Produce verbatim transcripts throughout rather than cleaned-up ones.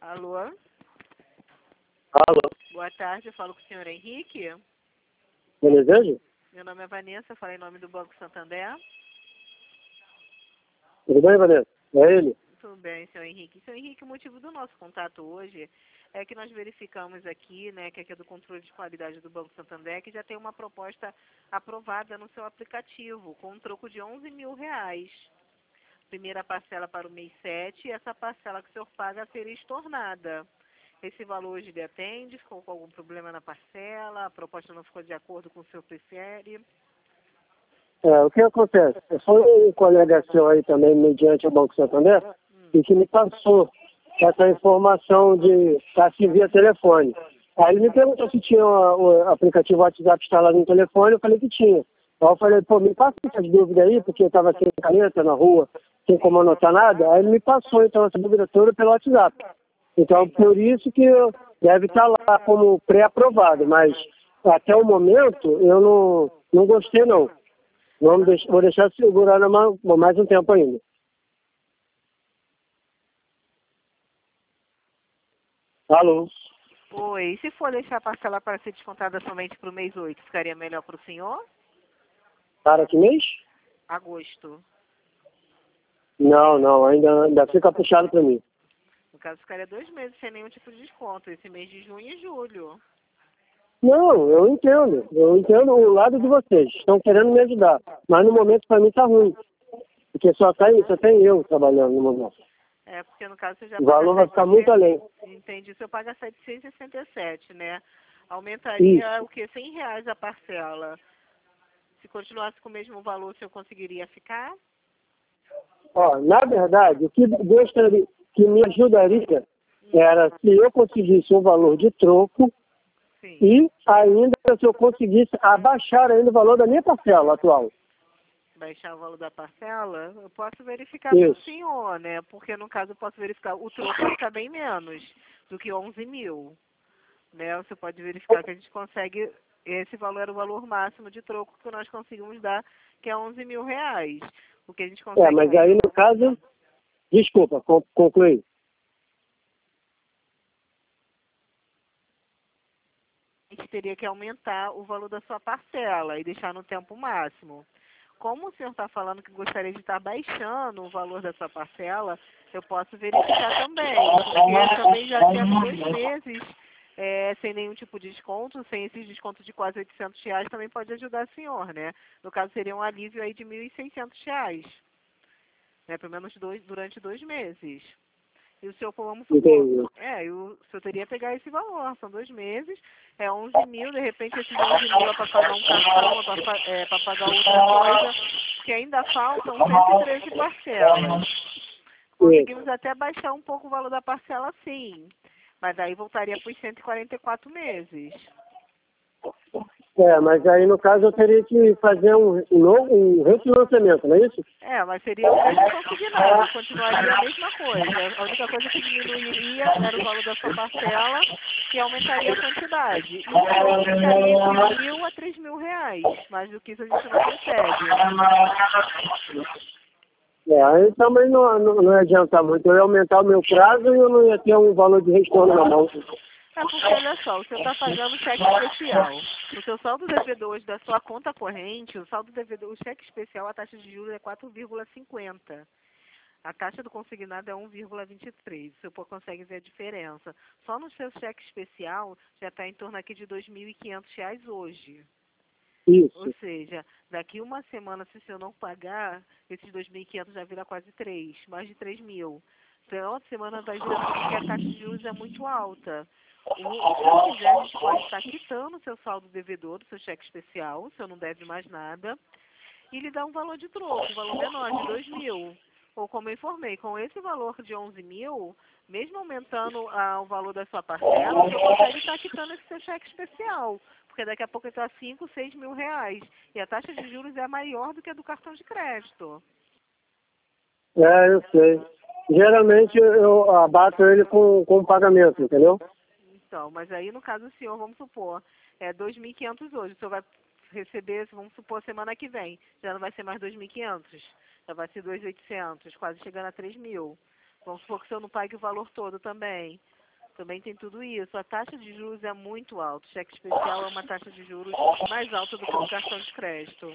Alô? Alô, Boa tarde, eu falo com o senhor Henrique. meu desejo? Meu nome é Vanessa, eu falo em nome do Banco Santander. Tudo bem, Vanessa? É ele? Tudo bem, senhor Henrique. Senhor Henrique, o motivo do nosso contato hoje é que nós verificamos aqui, né, que aqui é do controle de qualidade do Banco Santander, que já tem uma proposta aprovada no seu aplicativo, com um troco de onze mil reais. Primeira parcela para o mês sete, e essa parcela que o senhor paga seria estornada. Esse valor hoje lhe atende? Ficou com algum problema na parcela? A proposta não ficou de acordo com o senhor prefere? É, o que acontece? Foi um colega seu aí também, mediante o Banco Santander, Hum. e que me passou essa informação de taxa via telefone. Aí ele me perguntou se tinha o, o aplicativo WhatsApp instalado no telefone, eu falei que tinha. Aí eu falei, pô, me passa essas dúvidas aí, porque eu estava sem caneta na rua, sem como anotar nada. Aí ele me passou, então, essa dúvida toda pelo WhatsApp. Então, por isso que deve estar lá como pré-aprovado, mas até o momento eu não, não gostei, não. Vamos deixar, vou deixar segurando mais, mais um tempo ainda. Alô? Oi, e se for deixar a parcela para ser descontada somente para o mês oito, ficaria melhor para o senhor? Para que mês? Agosto. Não, não, ainda, ainda fica puxado para mim. No caso, ficaria dois meses sem nenhum tipo de desconto, esse mês de junho e julho. Não, eu entendo. Eu entendo o lado de vocês. Estão querendo me ajudar. Mas no momento para mim está ruim. Porque só tem, só tem eu trabalhando no momento. É, porque no caso você já O paga valor vai ficar muito além. Entendi, o senhor paga setecentos e sessenta e sete, né? Aumentaria Isso. o quê? cem reais a parcela. Se continuasse com o mesmo valor, o senhor conseguiria ficar? Ó, na verdade, o que gostaria, que me ajudaria era se eu conseguisse um valor de troco Sim. e ainda se eu conseguisse abaixar ainda o valor da minha parcela atual. Baixar o valor da parcela, eu posso verificar para o Isso. senhor, né? Porque no caso eu posso verificar, o troco vai ficar bem menos do que onze mil, né? Você pode verificar que a gente consegue, esse valor era o valor máximo de troco que nós conseguimos dar, que é onze mil reais. O que a gente consegue É, mas aí no caso, desculpa, con- concluí. a gente teria que aumentar o valor da sua parcela e deixar no tempo máximo. Como o senhor está falando que gostaria de estar baixando o valor da sua parcela, eu posso verificar também, porque também já tendo dois meses é, sem nenhum tipo de desconto, sem esses descontos de quase oitocentos reais, também pode ajudar o senhor, né? No caso, seria um alívio aí de mil e seiscentos reais, né? Pelo menos dois, durante dois meses. E o senhor, vamos supor, Entendi. é, e o senhor teria que pegar esse valor, são dois meses, é onze mil, de repente esses onze mil é para pagar um cartão, é para é, pra pagar outra coisa, porque ainda faltam cento e treze parcelas. Conseguimos até baixar um pouco o valor da parcela sim, mas aí voltaria para os cento e quarenta e quatro meses. É, mas aí no caso eu teria que fazer um, um novo um refinanciamento, não é isso? É, mas seria o mesmo consignado, continuaria a mesma coisa. A única coisa que diminuiria era o valor da sua parcela e aumentaria a quantidade. E o troco ficaria entre mil a três mil reais. Mais do que isso a gente não consegue. É, aí também não, não, não ia adiantar muito. Eu ia aumentar o meu prazo e eu não ia ter um valor de retorno na mão. É porque, olha só, o senhor está pagando cheque especial. O seu saldo devedor hoje da sua conta corrente, o saldo devedor, o cheque especial, a taxa de juros é quatro vírgula cinquenta. A taxa do consignado é um vírgula vinte e três. O senhor consegue ver a diferença. Só no seu cheque especial já está em torno aqui de dois mil e quinhentos reais hoje. Isso. Ou seja, daqui uma semana, se o senhor não pagar, esses dois mil e quinhentos já vira quase três, mais de três mil. Então, outra semana vai virar porque a taxa de juros é muito alta. O, se eu quiser, a gente pode estar quitando o seu saldo devedor, do seu cheque especial, o senhor não deve mais nada, e lhe dar um valor de troco, um valor menor, de dois mil. Ou como eu informei, com esse valor de onze mil, mesmo aumentando ah, o valor da sua parcela, o senhor consegue estar quitando esse seu cheque especial, porque daqui a pouco está cinco, seis mil reais. E a taxa de juros é maior do que a do cartão de crédito. É, eu sei. Geralmente eu abato ele com, com pagamento, entendeu? Então, mas aí no caso do senhor, vamos supor, é dois mil e quinhentos hoje, o senhor vai receber, vamos supor, semana que vem, já não vai ser mais dois mil e quinhentos, já vai ser dois mil e oitocentos, quase chegando a três mil. Vamos supor que o senhor não pague o valor todo também. Também tem tudo isso. A taxa de juros é muito alta. O cheque especial é uma taxa de juros mais alta do que o cartão de crédito.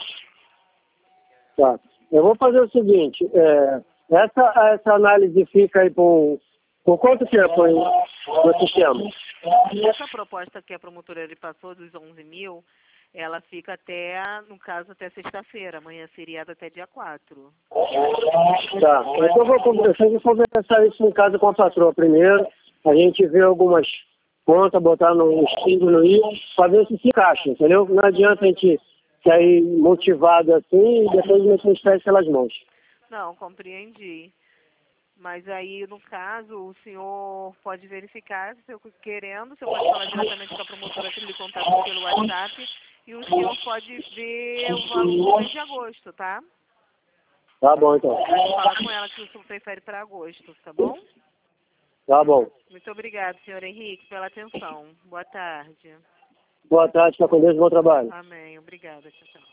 Tá. Eu vou fazer o seguinte, é, essa, essa análise fica aí por, por quanto tempo aí no sistema? Essa proposta que a promotora lhe passou dos onze mil, ela fica até, no caso, até sexta-feira. Amanhã seria até dia quatro. Tá. Então eu vou, conversar, eu vou conversar isso em casa com a patroa primeiro. A gente vê algumas contas, botar no estilo no I, para ver se se encaixa, entendeu? Não adianta a gente sair motivado assim e depois meter os pés pelas mãos. Não, compreendi. Mas aí, no caso, o senhor pode verificar, se eu querendo, o senhor pode falar diretamente com a promotora que lhe contacta pelo WhatsApp e o senhor pode ver o valor do mês de agosto, tá? Tá bom, então. Fala com ela que o senhor prefere para agosto, tá bom? Tá bom. Muito obrigada, senhor Henrique, pela atenção. Boa tarde. Boa tarde, fica com Deus, bom trabalho. Amém. Obrigada. Tchau, tchau.